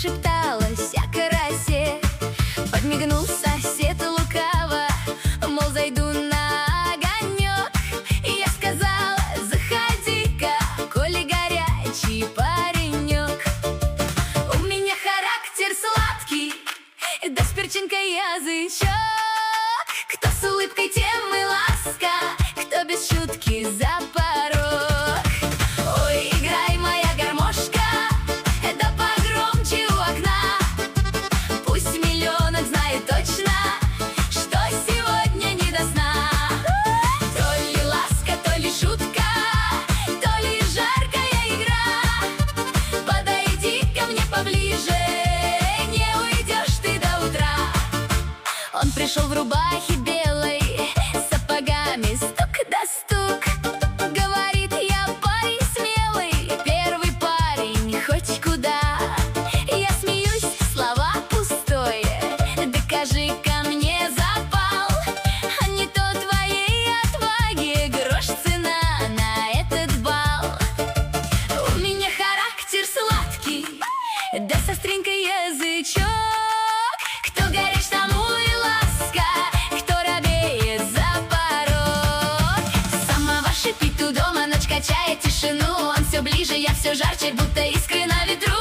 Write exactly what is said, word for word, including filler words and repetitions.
зашепталась о карасе. Подмигнул сосед лукаво, мол, зайду на огонек. И я сказала: заходи-ка, коли горячий паренек. У меня характер сладкий, да с перчинкой язычок. Кто с улыбкой, тем и ласка, кто без шутки за порог. Ой, играй, моя гармошка, да погромче у окна. Пусть миллионок знает точно, что сегодня не до сна. То ли ласка, то ли шутка, то ли жаркая игра. Подойди ко мне поближе, не уйдешь ты до утра. Он пришел в рубахе белой, сапогами стук да стук. Говорит: я парень смелый, первый парень хоть куда. Я смеюсь, слова пустое, докажи ко мне запал. А не то твоей отваге грош цена на этот бал. У меня характер сладкий, да с остринкой язычок. Кто горяч, тому и ласка, кто робеет за порог. Самовар шипит у дома, ночь качает тишину. Он все ближе, я все жарче, будто искры на ветру.